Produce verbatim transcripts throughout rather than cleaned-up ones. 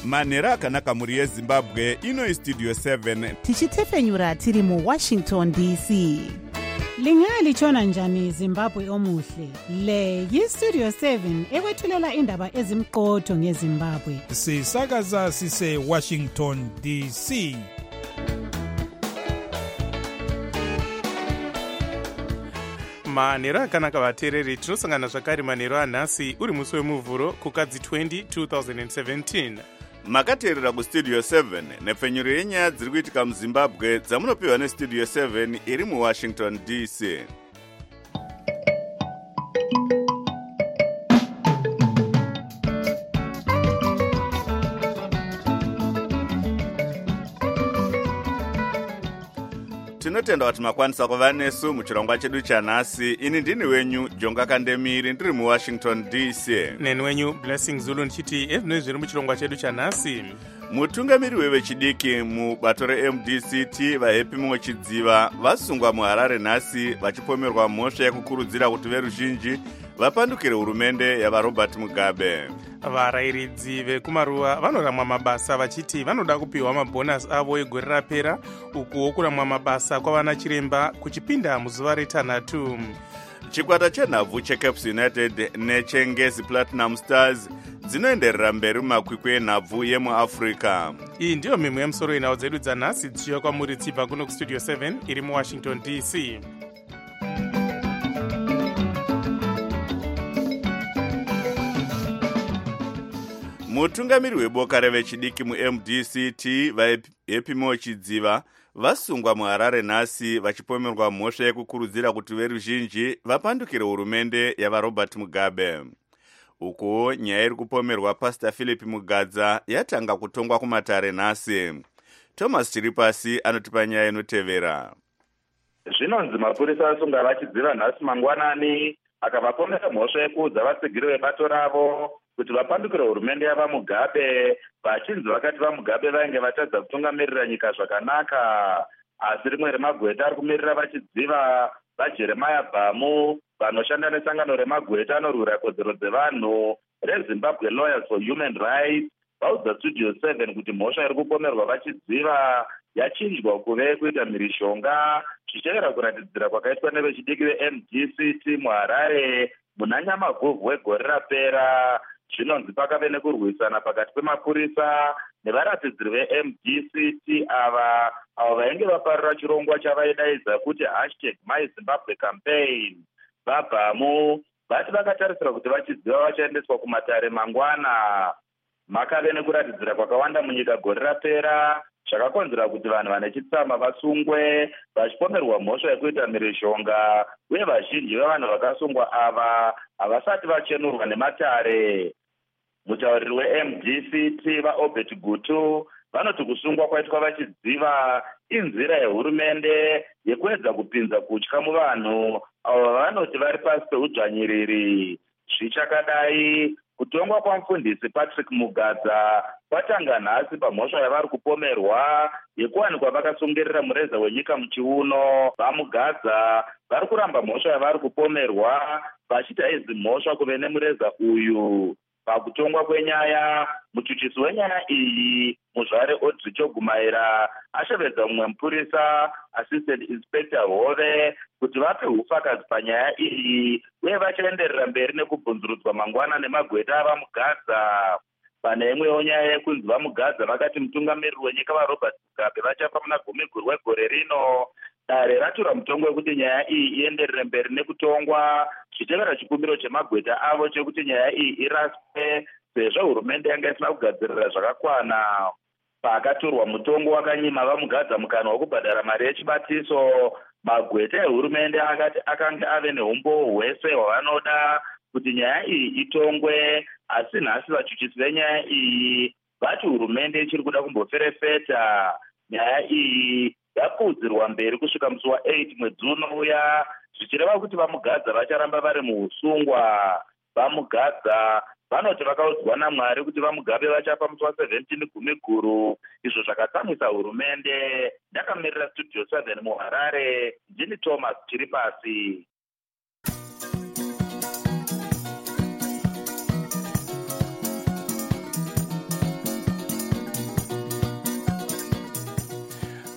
manhero akanaka mhuri yezimbabwe. Ino istudio seven tichitefenyura tiri muwashington D C. Lingalitshona njani Zimbabwe omuhle? Le yistudio seven ekwethulela indaba ezimqotho ngeZimbabwe. Sisakaza sise Washington D C. manhero akanaka vateereri, tinosangana zvakare manhero anhasi uri musi wemuvhuro kukadzi twenty twenty seventeen. makateerera kustudio seven nepfenyuro yenyaya dziri kuitika muzimbabwe dzamunopiwa nestudio seven iri muwashington D C. tinotenda kuti makwanisa kuva nesu muchirongwa chedu chanhasi. Ini ndini wenyu Jonga Kandemiri ndiri muwashington D C. neni wenyu Blessing Zulu ndichiti ezvinoi zviri muchirongwa chedu chanhasi. mutungamiri wevechidiki mubato reM D C T vaHappy Mochidziva vasungwa muHarare nhasi vachipomerwa mhosva yekukurudzira kuti veruzhinji vapandukire hurumende yavaRobert Mugabe. varayiridzi vekumaruva vanoramwa mabasa vachiti vanoda kupiwa mabhonasi avo egore rapera, ukuwo kuramwa mabasa kwavana chiremba kuchipinda muzuva retanhatu. chikwata chenhabvu cheCaps United nechengezi Platinum Stars dzinoenderera mberi mumakwikwi enhabvu yemuafrica. iyi ndiyo mimwe yemusoro yenhau dzedu dzanhasi dzichiuya kwamuri dzibva kuno kustudio seven iri muwashington D C. mutungamiri weboka revechidiki muM D C T vaHappy Mochidziva vasungwa muHarare nhasi vachipomerwa mhosva yekukurudzira kuti veruzhinji vapandukire hurumende yavaRobert Mugabe. ukuwo nyaya iri kupomerwa Pastor Philip Mugadza yatanga kutongwa kumatare nhasi. Thomas Chiripasi anotipa nyaya inotevera. zvinonzi mapurisa asunga vachidziva nhasi mangwanani akavapomera mhosva yekuudza vatsigiri vebato ravo kuti vapandukire hurumende yavaMugabe, vachinzi vakati vaMugabe vainge vatadza kutungamirira nyika zvakanaka. asi rimwe remagweta ari kumirira vachidziva vaJeremiah Bhamu vanoshanda nesangano remagweta anorwira kodzero dzevanhu reZimbabwe Lawyers for Human Rights vaudza studio seven kuti mhosva iri kupomerwa vachidziva yachinjwa kuve kuita mhirishonga zvichevera kuratidzira kwakaitwa nevechidiki veM D C T muHarare muna Nyamaguvhu wegore rapera. zvinonzi pakave nekurwisana pakati pemapurisa nevaratidziri veM D C T ava avo vainge vaparira chirongwa chavaidaidza kuti hashtag My Zimbabwe campaign. vaBhamu vati vakatarisira kuti vachidziva vachaendeswa kumatare mangwana. makave nekuratidzira kwakawanda munyika gore rapera zvakakonzera kuti vanhu vane chitsama vasungwe vachipomerwa mhosva yekuita mhirishonga, uye vazhinji vevanhu vakasungwa ava havasati vachenurwa nematare. mutauriri weM D C T vaObert Gutu vanoti kusungwa kwaitwa vachidziva inzira yehurumende yekuedza kupinza kutya muvanhu avo vanoti vari pasi peudzvanyiriri. zvichakadai kutongwa kwamufundisi Patrick Mugadza kwatanga nhasi pamhosva yavari kupomerwa yekuwanikwa vakasungirira mureza wenyika muchiuno. vaMugadza vari kuramba mhosva yavari kupomerwa vachiti haizi mhosva kuve nemureza uyu. pakutongwa kwenyaya muchuchisi wenyaya iyi muzvare Audrey Chogumaira ashevedza mumwe mupurisa Assistant Inspector Hove kuti vape hufakazi panyaya iyi uye vachaenderera mberi nekubvunzurudzwa mangwana nemagweta avaMugadza. pane imwewo nyaya yekunzi vaMugadza vakati mutungamiriri wenyika vaRobert Mugabe vachafa muna gumi guru wegore rino. dare ratura mutongo wekuti nyaya iyi ienderere mberi nekutongwa zvichevera chikumbiro chemagweta avo chekuti nyaya iyi iraswe sezvo hurumende yanga isina kugadzirira zvakakwana. paakaturwa mutongo wakanyima vaMugadza mukana wekubhadhara mari yechibatiso, magweta ehurumende akati akanga ave neumbo hwese hwavanoda kuti nyaya iyi itongwe. asi nhasi vachuchisi venyaya iyi vati hurumende ichiri kuda kumboferefeta. nyaya iyi yapudzirwa mberi kusvika musi wa8 mwedzi unouya, zvichireva kuti vaMugadza vacharamba vari muusungwa. vaMugadza vanoti vakaudzwa naMwari kuti vaMugabe vachafa musi wa17 gumi guru, izvo zvakatsamwisa hurumende. ndakamirira studio seven muHarare, ndini Thomas Chiripasi.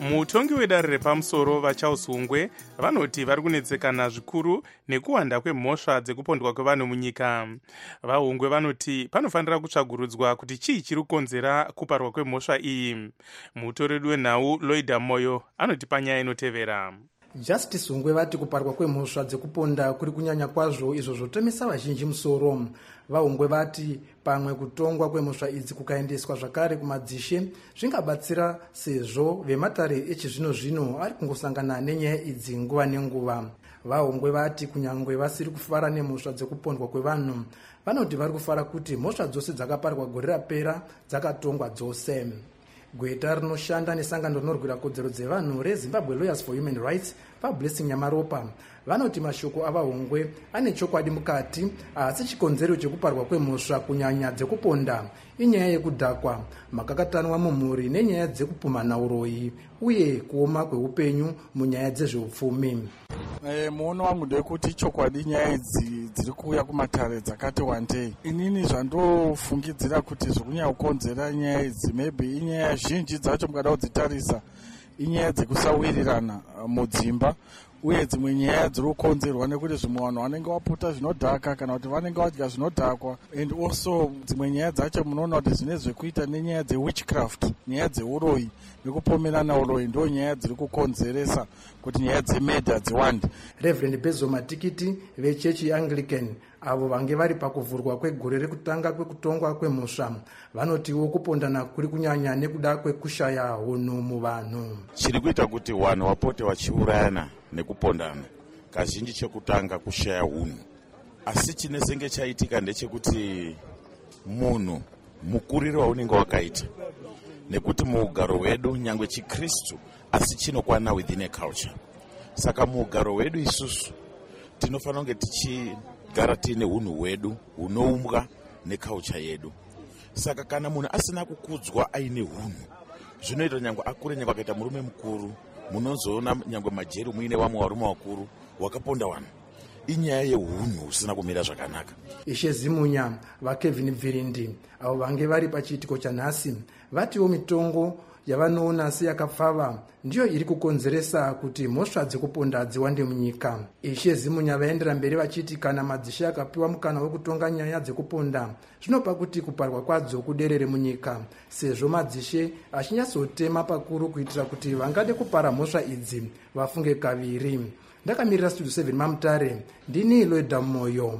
mutongi wedare repamusoro vaCharles Hungwe vanoti vari kunetsekana zvikuru nekuwanda kwemhosva dzekupondwa kwevanhu munyika. VaHungwe vanoti panofanira kutsvagurudzwa kuti chii chiri kukonzera kuparwa kwemhosva iyi. Mutoreri wenhau Loida Moyo anoti panyaya inotevera. Justice Hungwe vati kuparwa kwemhosva dzekuponda kuri kunyanya kwazvo, izvo zvotomesa vazhinji musoro. VaHungwe vati pamwe kutongwa kwemhosva idzi kukaendeswa zvakare kumadzishe zvingabatsira, sezvo vematare echizvino zvino ari kungosangana nenyaya idzi nguva nenguva. VaHungwe vati kunyangwe vasiri kufara nemhosva dzekupondwa kwevanhu, vanoti vari kufara kuti mhosva dzose dzakaparwa gore rapera dzakatongwa dzose. Gweta rinoshanda nesangano rinorwira kodzero dzevanhu reZimbabwe Lawyers for Human Rights paBlessing Nyamaropa vanoti mashoko avaHungwe ane chokwadi mukati, asi chikonzero chekuparwa kwemhosva kunyanya dzekuponda inyaya yekudhakwa, makakatanwa mumhuri nenyaya dzekupumhana uroyi uye kuoma kweupenyu munyaya dzezveupfumi. E, muono wangu ndekuti chokwadi nyaya idzi dziri kuuya kumatare dzakati wandei. Inini zvandofungidzira kuti zvikunyanya kukonzera nyaya idzi maybe inyaya zhinji dzacho mukada kudzitarisa inyaya dzekusawirirana mudzimba, uye dzimwe nyaya dziri kukonzerwa nekuti zvimwe vanhu vanenge vaputa zvinodhaka kana kuti vanenge vadya zvinodhakwa, and also dzimwe nyaya dzacho munoona kuti zvine zvekuita nenyaya dzewitchcraft, nyaya dzeuroyi nekupomerana uroyi, ndo nyaya dziri kukonzeresa kuti nyaya dzemedha dziwande. Reverend Bezo Matikiti vechechi yeAnglican avo vange vari pakuvhurwa kwegore rekutanga kwekutongwa kwemhosva vanotiwo kupondana kuri kunyanya nekuda kwekushaya hunhu muvanhu. Chiri kuita kuti vanhu vapote vachiurayana nekupondana kazhinji chekutanga kushaya hunhu, asi chinesenge chaitika ndechekuti munhu mukuriro waunenge wakaita, nekuti muugaro hwedu nyangwe chiKristu asi chinokwana within a culture. Saka muugaro hwedu isusu tinofanira kunge tichigara tiine hunhu hwedu hunoumbwa neculture yedu. Saka kana munhu asina kukudzwa aine hunhu, zvinoita nyangwe akure nyangwe akaita murume mukuru, munozoona nyangwe majeru muine vamwe varume vakuru wakaponda vanhu. Inyaya yehunhu usina kumira zvakanaka. Ishe Zimunya vaKevin Bvirindi avo vange vari pachiitiko chanhasi vatiwo mitongo yavanoona seyakapfava ndiyo iri kukonzeresa kuti mhosva dzekuponda dziwande munyika. Ishe Zimunya vaendera mberi vachiti kana madzishe akapiwa mukana wekutonga nyaya dzekuponda zvinopa kuti kuparwa kwadzo kuderere munyika, sezvo madzishe achinyatsotema pakuru kuitira kuti vangade kupara mhosva idzi vafunge kaviri. Ndakamirira Studio seven Mamutare, ndini Loida Moyo.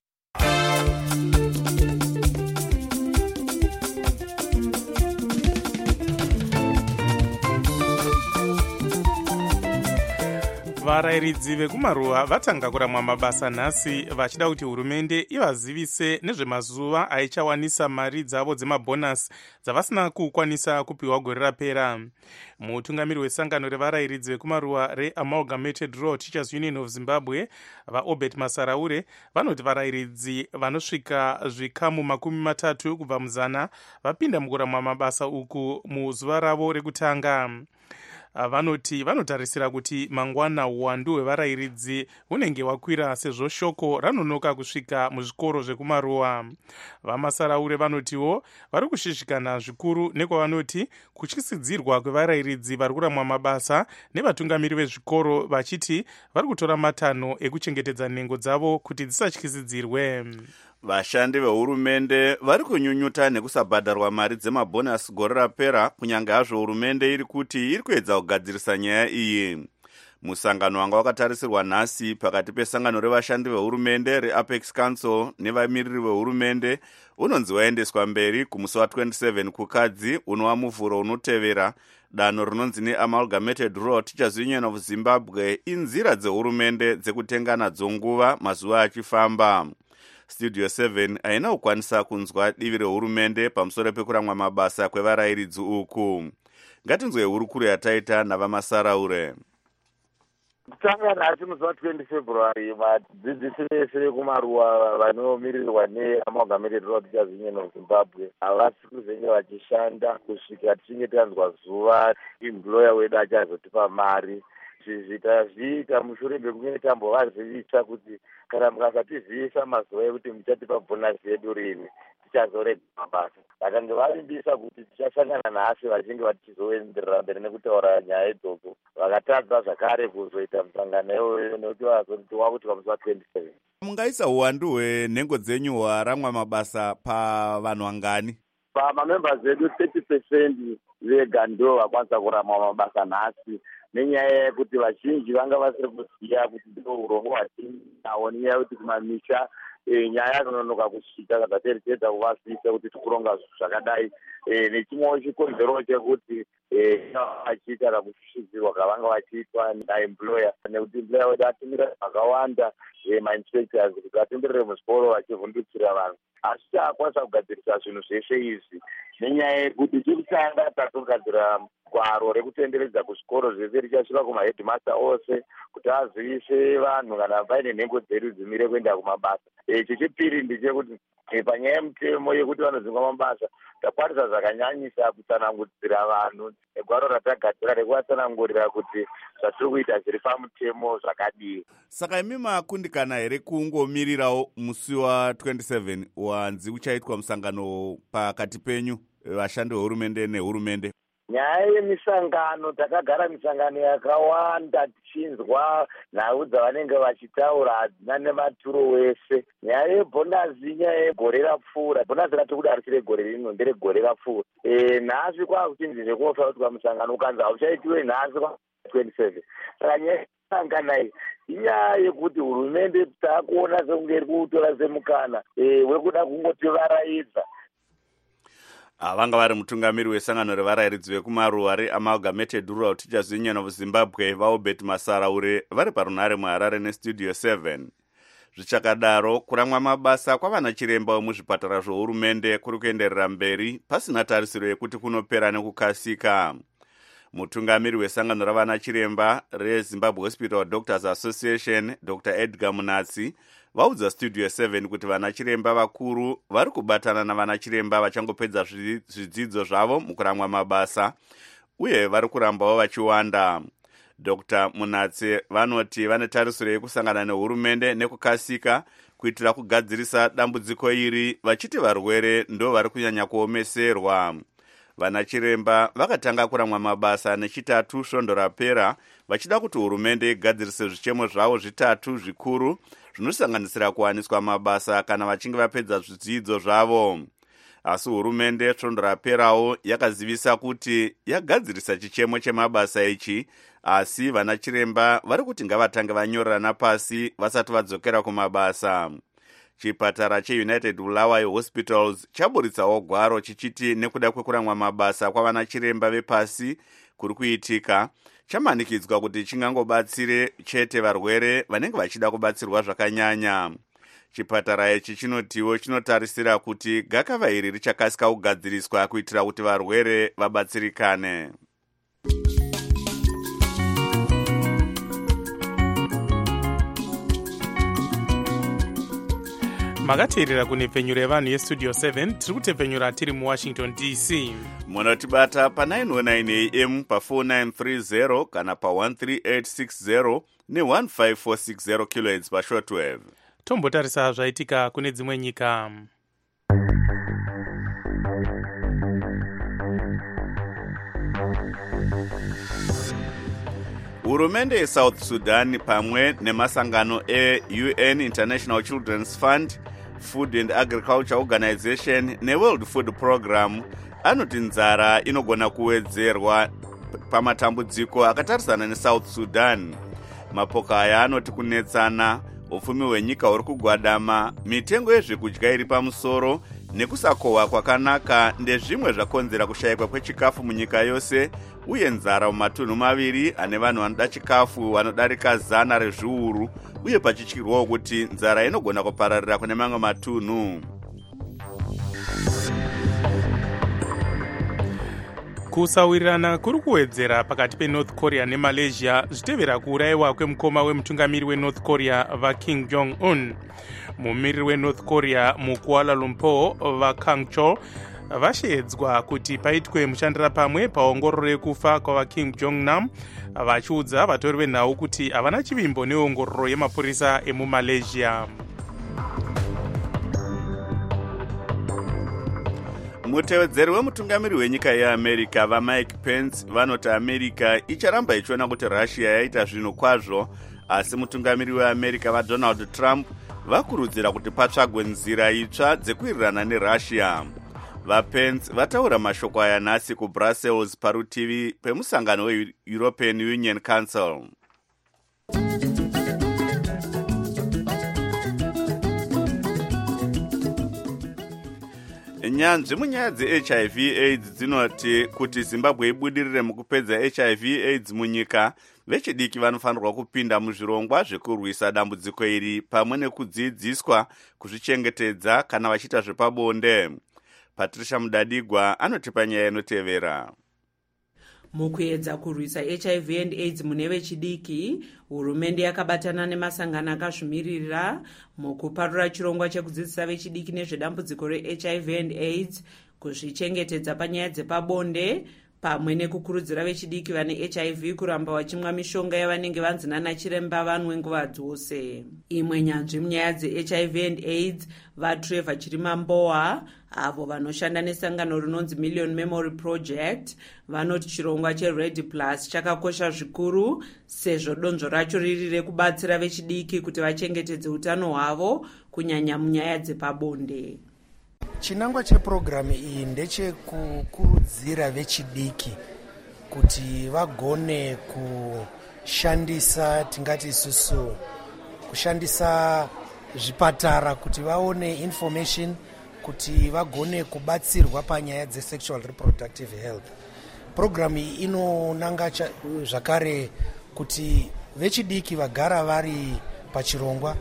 Varayiridzi vekumaruwa vatanga kuramwa mabasa nhasi vachida kuti hurumende ivazivise nezvemazuva aichawanisa mari dzavo dzemabhonasi dzavasina kukwanisa kupiwa gore rapera. Mutungamiri wesangano revarayiridzi vekumaruwa reAmalgamated Rural Teachers Union of Zimbabwe vaObert Masaraure vanoti varayiridzi vanosvika zvikamu makumi matatu kubva muzana vapinda mukuramwa mabasa uku muzuva ravo rekutanga. Vanoti vanotarisira kuti mangwana uwandu hwevarayiridzi hunenge hwakwira sezvo shoko ranonoka kusvika muzvikoro zvekumaruwa. VaMasaraure vanotiwo vari kushishikana zvikuru nekwavanoti kutyisidzirwa kwevarayiridzi vari kuramwa mabasa nevatungamiri vezvikoro, vachiti vari kutora matanho ekuchengetedza nhengo dzavo kuti dzisatyisidzirwe. Vashandi vehurumende vari kunyunyuta nekusabhadharwa mari dzemabhonasi gore rapera, kunyange hazvo hurumende iri kuti iri kuedza kugadzirisa nyaya iyi. Musangano wanga wakatarisirwa nhasi pakati pesangano revashandi vehurumende reApex Council nevamiriri vehurumende unonzi waendeswa mberi kumusi wa27 kukadzi unova muvhuro unotevera. Danho rinonzi neAmalgamated Rural Teachers Union of Zimbabwe inzira dzehurumende dzekutenga nadzo nguva mazuva achifamba. Studio seven haina kukwanisa kunzwa divi rehurumende pamusoro pekuramwa mabasa kwevarayiridzi uku. Ngatinzwe hurukuro yataita navaMasaraure. Kutanga nhasi musi wa20 February vadzidzisi vese vekumaruwa vanomirirwa neAmalgamated Rural Teachers Union of Zimbabwe havasi kuzenge vachishanda kusvika tichinge tanzwa zuva employer wedu achazotipa mari. Zvizita zviita mushure mekunge tambovazivisa kuti kana mukasatizivisa mazuva ekuti muchatipa bhonasi yedu rini tichazorega mabasa. Vakange vavimbisa kuti tichasangana nhasi vachinge vachizoenderera mberi nekutaura nyaya idzodzo, vakatadza zvakare kuzoita musangano iwoyo nekuti vazoti wakuti pamusi wa27. Mungaisa uwandu hwenhengo dzenyu hwaramwa mabasa pavanhu vangani? Pamamembers edu thirty percent vega ndo vakwanisa kurama mabasa nhasi, nenyaya yekuti vazhinji vanga vasiri kuziya kuti ndo urongo hwatinawo, nenyaya yekuti kumamisha nyaya kunonoka kusvika saka terekedza kuvasisa kuti tikuronga zvakadai. Nechimwewo chikonzero chekuti vachiita kana kushushizirwa kavanga vachiitwa naemployer, nekuti employer wedu atumira vakawanda mainspectors kuti vatenderere muzvikoro vachivhundutsira vanhu, asi taakwanisa kugadzirisa zvinhu zveshe izvi nenyaya yekuti chekutanga tatogadzira gwaro rekutenderedza kuzvikoro zvese richasvika kumahedmaster ose kuti azivise vanhu kana vaine nhengo dzedu dzimire kuenda kumabasa. Chechipiri ndechekuti panyaya yemutemo yekuti vanozingwa mabasa takwanisa zvakanyanyisa kutsanangudzira vanhu negwaro ratagadzira rekuvatsanangurira kuti zvatiri kuita zviri pamutemo zvakadii. Saka imi makundikana here kungomirirawo musi wa twenty-seven wanzi uchaitwa musangano pakati penyu vashandi vehurumende nehurumende? Nyaya yemisangano, takagara misangano yakawanda tichinzwa nhau dzavanenge vachitaura hadzina nematuro wese. Nyaya yebhonasi, nyaya yegore rapfuura, bhonasi ratiri kuda risire gore rino nderegore rapfuura. Nhasi kwakuchinzi zvekuofa kuti pamusangano ukanzi hauchaitiwe nhasi kwa twenty-seven. Saka nyaya yemisangano iyi inyaya yekuti hurumende taakuona sekunge iri kuutora semukana wekuda kungotivaraidza. Vanga vari mutungamiri wesangano revarairidzi vekumaruwa reamalgamated rural teachers union of Zimbabwe vaobert Masaraure vari parunhare muHarare nestudio seven. Zvichakadaro, kuramwa mabasa kwavana chiremba vemuzvipatara zvohurumende kuri kuenderera mberi pasina tarisiro yekuti kunopera nekukasika. Mutungamiri wesangano ravana chiremba reZimbabwe Hospital Doctors Association Doctor Edgar Munatsi vaudza studio seven kuti vana chiremba vakuru vari kubatana navana chiremba vachangopedza zvidzidzo zvavo mukuramwa mabasa uye vari kurambawo vachiwanda. Doctor Munatsi vanoti vane tarisiro yekusangana nehurumende nekukasika kuitira kugadzirisa dambudziko iri, vachiti varwere ndo vari kunyanya kuomeserwa. Vana chiremba vakatanga kuramwa mabasa nechitatu svondo rapera vachida kuti hurumende igadzirise zvichemo zvavo zvitatu zvikuru zvinosanganisira kuwaniswa mabasa kana vachinge vapedza zvidzidzo zvavo. Asi hurumende svondo raperawo yakazivisa kuti yagadzirisa chichemo chemabasa ichi, asi vana chiremba vari kuti ngavatange vanyorerana pasi vasati vadzokera kumabasa. Chipatara cheUnited Bulawayo Hospitals chaburitsawo gwaro chichiti nekuda kwekuramwa mabasa kwavana chiremba vepasi kuri kuitika, chamanikidzwa kuti chingangobatsire chete varwere vanenge vachida kubatsirwa zvakanyanya. Chipatara ichi chinotiwo chinotarisira kuti gakava iri richakasika kugadziriswa kuitira kuti varwere vabatsirikane. Makateerera kunepfenyuro yevanhu yestudio seven, tiri kutepfenyura tiri muWashington D C. Munotibata pa nine oh nine A M pa four nine three zero kana pa one three eight six zero ne one five four six zero kilohertz pa shortwave. Tombotarisa zvaitika kune dzimwe nyika. Hurumende yeSouth Sudan pamwe nemasangano e-U N International Children's Fund, Food and Agriculture Organization neWorld Food Program anoti nzara inogona kuwedzerwa pamatambudziko akatarisana neSouth Sudan. Mapoka aya anoti kunetsana, upfumi hwenyika huri kugwadama, mitengo yezvekudya iri pamusoro nekusakohwa kwakanaka ndezvimwe zvakonzera kushayikwa kwechikafu munyika yose, uye nzara mumatunhu maviri ane vanhu vanoda chikafu vanodarika zana rezviuru, uye pachityirwawo kuti nzara inogona kupararira kune mamwe matunhu. Kusawirirana kuri kuwedzera pakati peNorth Korea neMalaysia zvitevera kuurayiwa kwemukoma wemutungamiri weNorth Korea vaKim Jong-un. Mumiriri weNorth Korea muKuala Lumpur vaKang Chol vashedzwa kuti paitwe mushandira pamwe paongororo yekufa kwavaKim Jong-nam, vachiudza vatori venhau kuti havana chivimbo neongororo yemapurisa emuMalaysia. mutevedzeri wemutungamiri wenyika yeamerica vamike pence vanoti america icharamba ichiona kuti russia yaita zvinhu kwazvo, asi mutungamiri weamerica vadonald trump vakurudzira kuti patsvagwe nzira itsva dzekuwirirana nerussia. VaPence vataura mashoko aya nhasi kuBrussels parutivi pemusangano weEuropean Union Council. Nyanzvi munyaya dze-H I V AIDS dzinoti kuti Zimbabwe ibudirire mukupedza H I V AIDS munyika, vechidiki vanofanirwa kupinda muzvirongwa zvekurwisa dambudziko iri pamwe nekudzidziswa kuzvichengetedza kana vachiita zvepabonde. Patricia Mudadigwa anotipa nyaya inotevera. Mukuedza kurwisa H I V and AIDS mune vechidiki, hurumende yakabatana nemasangano akazvimirira mukuparura chirongwa chekudzidzisa vechidiki nezvedambudziko re-H I V and AIDS, kuzvichengetedza panyaya dzepabonde, pamwe nekukurudzira vechidiki vane H I V kuramba vachimwa mishonga yavanenge vanzi nana chiremba vanwe nguva dzose. Imwe nyanzvi munyaya dze-H I V and AIDS, vaTrevor Chirimamboa, avo vanoshanda nesangano rinonzi Million Memory Project, vanoti chirongwa cheRed Plus chakakosha zvikuru sezvo donzvo racho riri rekubatsira vechidiki kuti vachengetedze utano hwavo kunyanya munyaya dzepabonde. Chinangwa chepurogiramu iyi ndechekukurudzira vechidiki kuti vagone kushandisa, tingati isusu kushandisa zvipatara kuti vaone information, kuti vagone kubatsirwa panyaya dze-sexual reproductive health. Purogiramu iyi inonanga zvakare kuti vechidiki vagara vari pachirongwa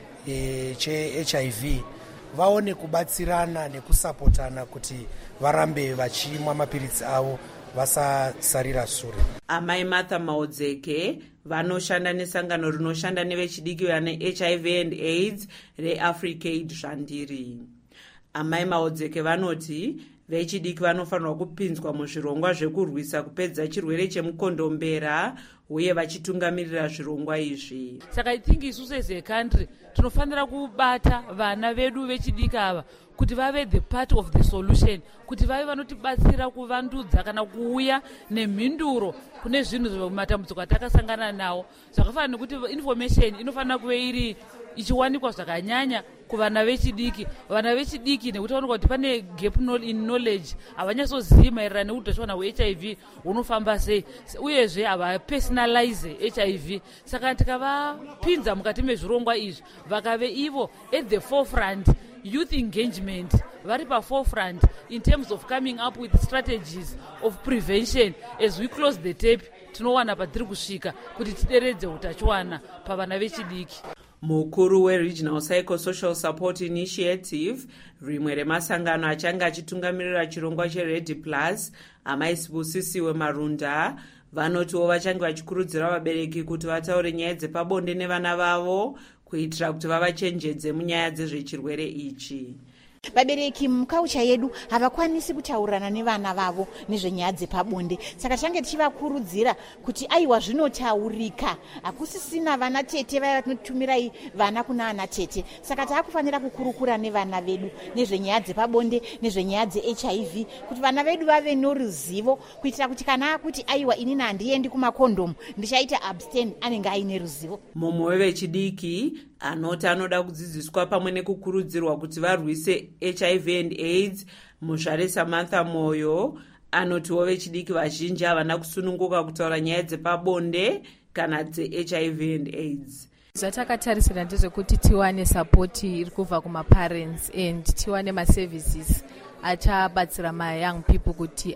e, che-H I V vaone kubatsirana nekusapotana kuti varambe vachimwa mapiritsi avo vasasarira sure. Amai Martha Maodzeke vanoshanda nesangano rinoshanda nevechidiki vane H I V and AIDS reAfricaid Zhandiri. Amai Maodzeke vanoti vechidiki vanofanirwa kupinzwa muzvirongwa zvekurwisa kupedza chirwere chemukondombera uye vachitungamirira zvirongwa izvi. Saka I think isusu as a country tinofanira kubata vana vedu vechidiki ava kuti vave the part of the solution, kuti vave vanotibatsira kuvandudza kana kuuya nemhinduro kune zvinhu zvematambudziko atakasangana nawo. Zvakafanana nekuti information inofanira kuve iri ichiwanikwa zvakanyanya kuvana vechidiki. Vana vechidiki nekuti vaonekwa kuti pane gap in knowledge, havanyasozivi maererano neutachiona hwe-H I V hunofamba sei, uyezve havapersonalize H I V. Saka tikavapinza mukati mezvirongwa izvi vakave ivo at the forefront, youth engagement, vari pa-forefront in terms of coming up with strategies of prevention. As we close the tape, tinowana patiri kusvika kuti tideredze utachiwana pavana vechidiki. Mukuru weRegional Psychosocial Support Initiative, rimwe remasangano achanga achitungamirira chirongwa cheRed Plus, Amai Sibusisiwe Marunda, vanotiwo vachange vachikurudzira vabereki kuti vataure nyaya dzepabonde nevana vavo kuitira kuti vavachenjedze munyaya dzezvechirwere ichi. Vabereki mukaucha yedu havakwanisi kutaurana nevana vavo nezvenyaya dzepabonde, saka tange tichivakurudzira kuti aiwa zvinotaurika, hakusisina vana tete vaya vanotumirai vana kuna ana tete. Saka taakufanira kukurukura nevana vedu nezvenyaya dzepabonde nezvenyaya dze-H I V kuti vana vedu vave noruzivo, kuitira kuti kana akuti aiwa inini handiendi kumakondomu ndichaita abstain, anenge aine ruzivo. Mumwe wevechidiki anoti anoda kudzidziswa pamwe nekukurudzirwa kuti varwise H I V and AIDS, Muzvare Samantha Moyo anotiwo vechidiki vazhinji havana kusununguka kutaura nyaya dzepabonde kana dze-H I V and AIDS. Zvatakatarisira ndezvekuti tiwane support iri kubva kuma-parents and tiwane ma-services achabatsira ma-young people kuti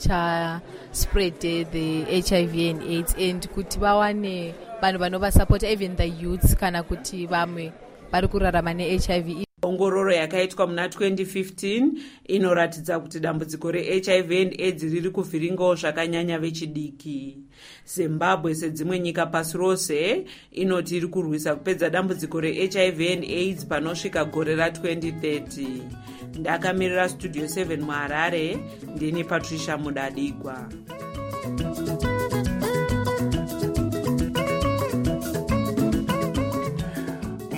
achaspread the H I V and AIDS, and kuti vawane vanhu vanovasupporta even the youths kana kuti vamwe vari kurarama ne-H I V. Ongororo yakaitwa muna twenty fifteen inoratidza kuti dambudziko re-H I V and AIDS riri kuvhiringawo zvakanyanya vechidiki. Zimbabwe sedzimwe nyika pasi rose inoti iri kurwisa kupedza dambudziko re-H I V and AIDS panosvika gore ra twenty thirty. Ndakamirira Studio seven muHarare, ndini Patricia Mudadigwa.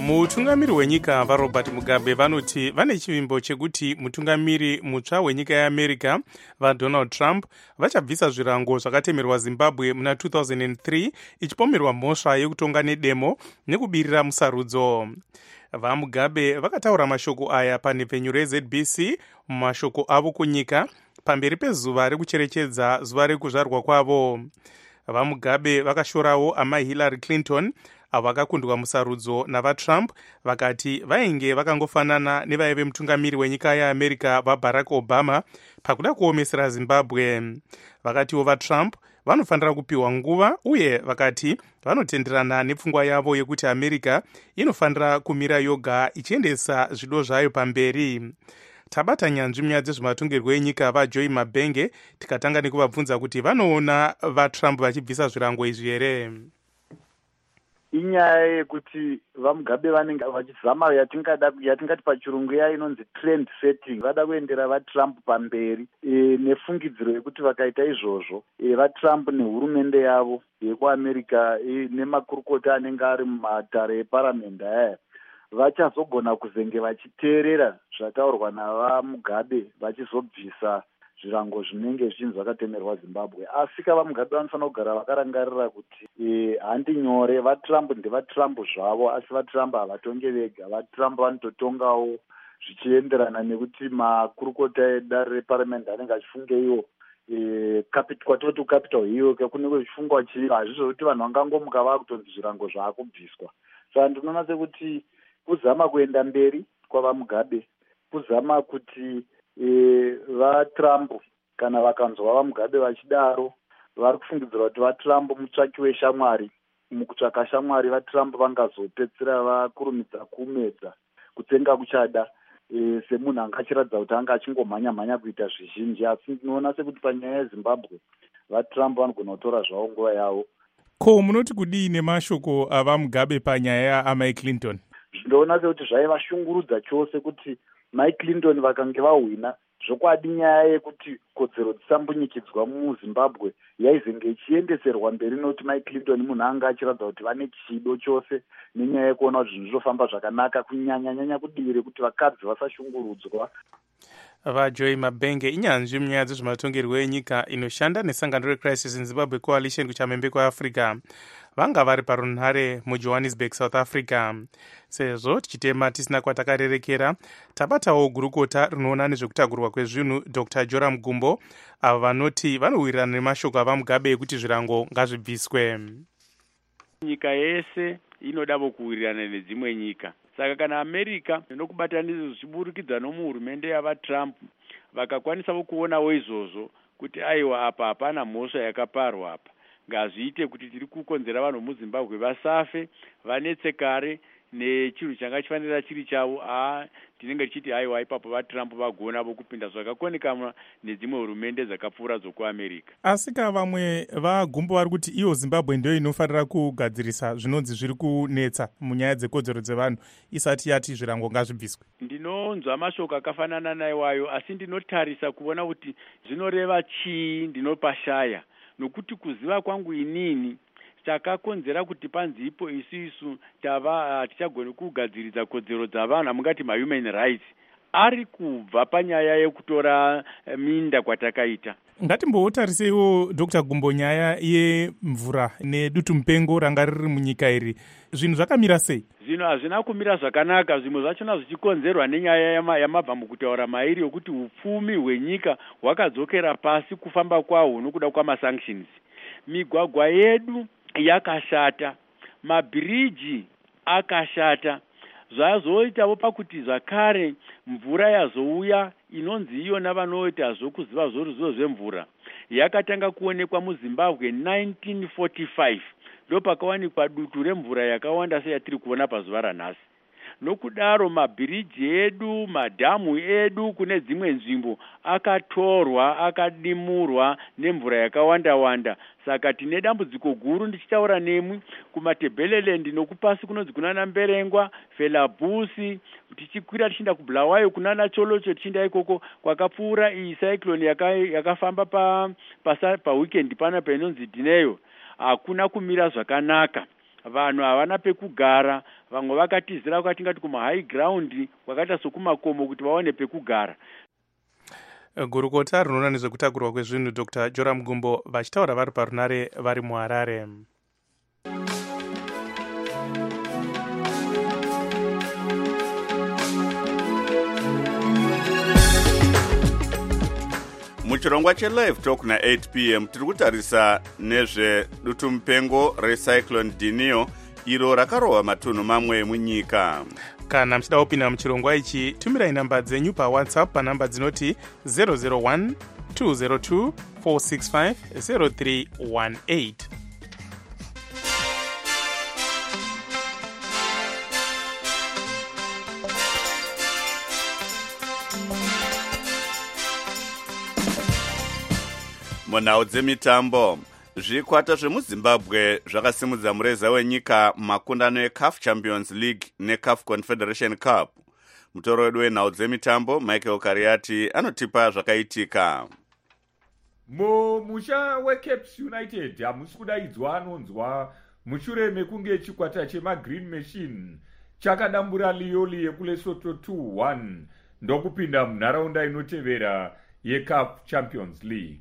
mutungamiri wenyika varobert mugabe vanoti vane chivimbo chekuti mutungamiri mutsva wenyika yeamerica vadonald trump vachabvisa zvirango zvakatemerwa zimbabwe muna two thousand three ichipomerwa mhosva yekutonga nedemo nekubirira musarudzo. vamugabe vakataura mashoko aya panhepfenyuro yeZ B C mumashoko avo kunyika pamberi pezuva rekucherechedza zuva rekuzvarwa kwavo. vamugabe vakashorawo amai Hillary Clinton avo vakakundwa musarudzo navatrump, vakati vainge vakangofanana nevaive mutungamiri wenyika yeamerica vaBarack Obama pakuda kuomesera Zimbabwe. vakatiwo vatrump vanofanira kupiwa nguva uye vakati vanotenderana nepfungwa yavo yekuti america inofanira kumira yoga ichiendesa zvido zvayo pamberi. tabata nyanzvi munyaya dzezvematongerwo enyika vaJoy Mabenge tikatanga nekuvabvunza kuti vanoona vatrump vachibvisa zvirango izvi here. inyaya yekuti vamugabe vanenge vachizama yatingada yatingati pachirungu iya inonzi trend setting, vada kuendera vatrump pamberi e, nefungidziro yekuti vakaita izvozvo e, vatrump nehurumende yavo yekuamerica e, nemakurukota anenge ari mumatare eparamende aya vachazogona kuzenge vachiteerera zvataurwa navamugabe vachizobvisa zvirango zvinenge zvichinzi zvakatemerwa Zimbabwe. asi kavamugabe vanofanira kugara vakarangarira kuti e, handi nyore. vatrump ndevatrump zvavo, asi vatrump havatonge vega. vatrump vanototongawo zvichienderana nekuti makurukota edare reparamende anenge achifunge iwo e, kwatoti capital hill kunenge kuchifungwa chii. hazvizvo kuti vanhu vangangomuka vakutonzi zvirango zvaakubviswa. saka ndinoona sekuti kuzama kuenda mberi kwavamugabe, kuzama kuti e, vatrump kana vakanzwa vamugabe vachidaro vari kufungidzira kuti vatrump mutsvaki weshamwari. mukutsvaka shamwari vatrump vangazopedzisira vakurumidza kumedza kutsenga kuchada e, semunhu anga achiratidza kuti anga achingomhanya mhanya kuita zvizhinji. asi ndinoona sekuti panyaya yezimbabwe vatrump vanogona kutora zvavo nguva yavo. ko munoti kudii nemashoko avamugabe panyaya yaamai Clinton? ndinoona sekuti zvaivashungurudza chose kuti mai Clinton vakange vahwina zvokwadi nyaya yekuti kodzero dzisambunyikidzwa muzimbabwe yaizenge ichiendeserwa mberi nokuti mai Clinton munhu anga achiratidza kuti vane chido chose nenyaya yekuona kuti zvinhu zvinofamba zvakanaka, kunyanya nyanya kudii rekuti vakadzi vasashungurudzwa. vaJoy Mabenge inyanzvi munyaya dzezvematongerwo enyika inoshanda nesangano reCrisis in Zimbabwe Coalition kuchamhembe kweAfrica. vanga vari parunhare muJohannesburg, South Africa. sezvo tichitema tisina kwatakarerekera, tabatawo gurukota rinoona nezvekutagurwa kwezvinhu Dr Joram Gumbo, avo vanoti vanowirirana nemashoko avamugabe ekuti zvirango ngazvibviswe. nyika yese inodavo kuwirirana nedzimwe nyika. saka kana america nokubatanizvo zvichiburikidza nomuhurumende yavatrump vakakwanisavo kuonawo izvozvo kuti aiwa apa hapana mhosva yakaparwa apa, ngazviite kuti tiri kukonzera vanhu muzimbabwe vasafe vanetse kare nechinhu changa chifanira chiri chavo. a tinenge tichiti aiwa ipapo vatrump vagona vokupinda zvakakonekana nedzimwe hurumende dzakapfuura dzokuamerica. asi ka vamwe vagumbo vari kuti iyo zimbabwe ndiyo inofanira kugadzirisa zvinonzi zviri kunetsa munyaya dzekodzero dzevanhu isati yati zvirango ngazvibviswe. ndinonzwa mashoko akafanana naiwayo, asi ndinotarisa kuona kuti zvinoreva chii ndinopashaya, nokuti kuziva kwangu inini chakakonzera kuti panzipo isisu tava tichagone kugadziridza kodzero dzavanhu, amungati mahuman rights, ari kubva panyaya yekutora minda kwatakaita. ngatimbotariseiwo Dr Gumbo nyaya yemvura nedutu mupengo ranga riri munyika iri, zvinhu zvakamira sei? zvinhu hazvina kumira zvakanaka, zvimwe zvachona zvichikonzerwa nenyaya yama, yamabva mukutaura mairi yokuti upfumi hwenyika hwakadzokera pasi kufamba kwahwo nokuda kwamasanctions. migwagwa yedu yakashata, mabhiriji akashata, zvazoitawo pakuti zvakare mvura yazouya inonzi iyona vanoita zvokuziva zvoruzivo zvemvura yakatanga kuonekwa muzimbabwe nineteen forty-five, ndo pakawanikwa dutu remvura yakawanda seyatiri kuona pazuva ranhasi. nokudaro mabhiriji edu, madhamu edu kune dzimwe nzvimbo akatorwa akadimurwa nemvura yakawanda wanda. saka tine dambudziko guru, ndichitaura nemwi kumatebheleland nokupasi kunonzi kunana Mberengwa, Felabusi, tichikwira tichienda kuBulawayo kunana Cholocho, tichienda ikoko kwakapfuura iyi cyclone yaka, yakafamba pa pa, pa weekend pana painonzi Dineyo. hakuna kumira zvakanaka. vanhu havana pekugara, vamwe vakatizira kwakatingati kumahigh ground kwakaita sokumakomo kuti vaone pekugara. Gurukota rinoona nezvekutakurwa kwezvinhu Dr Joram Gumbo vachitaura vari parunare vari muHarare. muchirongwa chelive talk na eight p m tiri kutarisa nezvedutumupengo recyclone Dinio iro rakarohwa matunhu mamwe munyika. Kana muchida kupinda muchirongwa ichi, tumirai namba dzenyu pawhatsapp panamba dzinoti zero zero one two zero two four six five zero three one eight. munhau dzemitambo, zvikwata zvemuzimbabwe zvakasimudza mureza wenyika mumakundano eCAF Champions League neCAF Confederation Cup. Mutoro wedu wenhau dzemitambo Michael Kariati anotipa zvakaitika. mumusha weCaps United hamusi kudaidzwa anonzwa mushure mekunge chikwata chemagreen machine chakadambura Lioli yekuLesotho two one ndokupinda munharaunda inotevera yeCAF Champions League.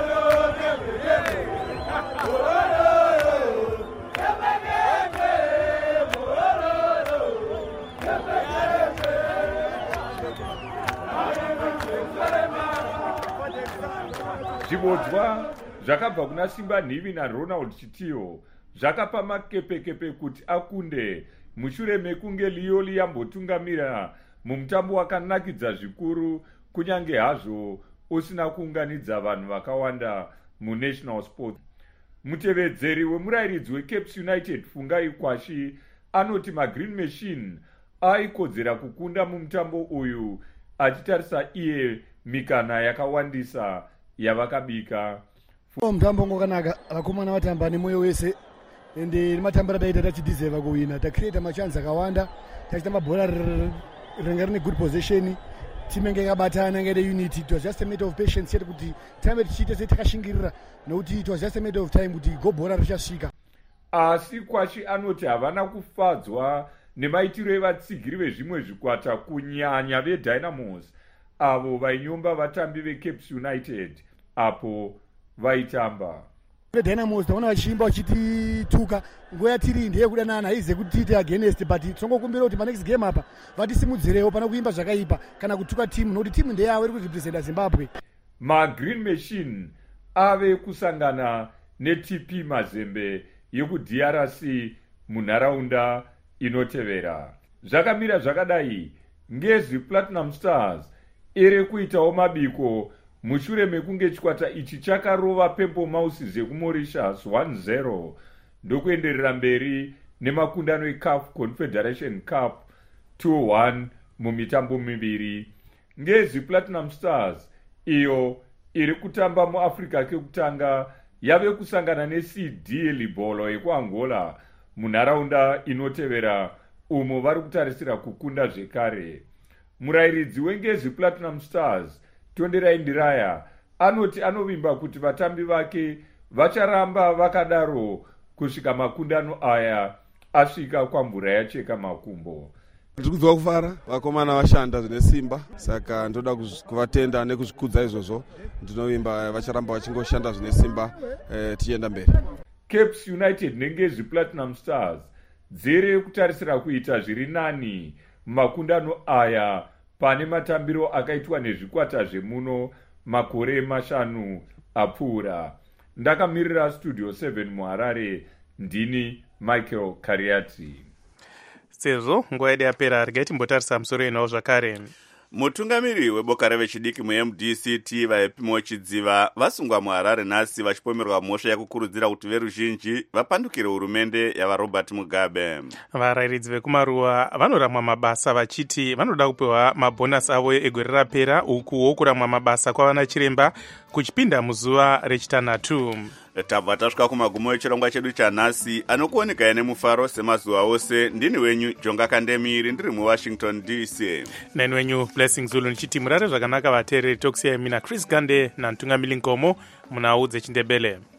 Zvibodzwa zvakabva kuna Simba Nhivi naRonald Chitiyo zvakapa makepekepe kuti akunde mushure mekunge Lioli yambotungamira mumutambo wakanakidza zvikuru, kunyange hazvo usina kuunganidza vanhu vakawanda muNational Sports. Mutevedzeri wemurairidzi weCaps United Fungai Kwashi anoti magreen machine aikodzera kukunda mumutambo uyu achitarisa iye mikana yakawandisa yavakabika. Mutambo ngokanaka vakomana vatamba nemoyo wese ende nematambiro ataita tachidizeva kuwina, tacreata machansi akawanda, tachita mabhora ringa rine good position, timu yange yakabatana yange ine unity. It was just a matter of patience yet kuti time tichite setakashingirira, nokuti it was just a matter of time kuti gobhora richasvika. Asi Kwashi anoti havana kufadzwa nemaitiro evatsigiri vezvimwe zvikwata kunyanya veDynamos avo vainyomba vatambi veCaps United apo vaitamba. veDynamos taona vachiimba vachitituka, nguva yatiri ndeye kudanana haize kuti tiite against, but tinongokumbira kuti panext game apa vatisimudzirewo pana kuimba zvakaipa kana kutuka timu, nokuti timu ndeyavo iri kurepresenta Zimbabwe. magreen machine ave kusangana neT P Mazembe yekuD R C munharaunda inotevera. Zvakamira zvakadai ngezvi Platinum Stars iri kuitawo mabiko mushure mekunge chikwata ichi chakarova Pempo Mouses yekuMauritius one zero ndokuenderera mberi nemakundano eCAF Confederation Cup two one mumitambo miviri. Ngezi Platinum Stars iyo iri kutamba muAfrica kekutanga yave kusangana neC D Libolo yekuAngola munharaunda inotevera umo vari kutarisira kukunda zvekare. Murairidzi wengezi Platinum Stars Tonderai Ndiraya anoti anovimba kuti vatambi vake vacharamba vakadaro kusvika makundano aya asvika kwamvura yacheka makumbo. Ndiri kunzwa kufara, vakomana vashanda zvine simba, saka ndoda kuvatenda nekuzvikudza izvozvo. Ndinovimba vacharamba vachingoshanda zvine simba eh, tichienda mberi. Caps United nengezi Platinum Stars dziri kutarisira kuita zviri nani makundano aya pane matambiro akaitwa nezvikwata zvemuno makore mashanu apfuura. Ndakamirira Studio seven muHarare, ndini Michael Kariati. Sezvo nguva yedu yapera, regai timbotarisa musoro yenhau zvakare. Mutungamiri weboka revechidiki muM D C T vaipimo chidziva vasungwa muHarare nhasi vachipomerwa mhosva yekukurudzira kuti veruzhinji vapandukire hurumende yavaRobert Mugabe. Varairidzi vekumaruwa vanoramwa mabasa vachiti vanoda kupiwa mabhonasi avo egore rapera, ukuwo kuramwa mabasa kwavana chiremba kuchipinda muzuva rechitanhatu. Tabva tasvika kumagumo echirongwa chedu chanhasi, anokuoneka nemufaro semazuva ose. Ndini wenyu Jonga Kandemiri, ndiri muWashington D C. Neni wenyu Blessing Zulu, nichiti murare zvakanaka vateereri. Tokusiyai mina Chris Gande nantungamiri Nkomo munhau dzechindebele.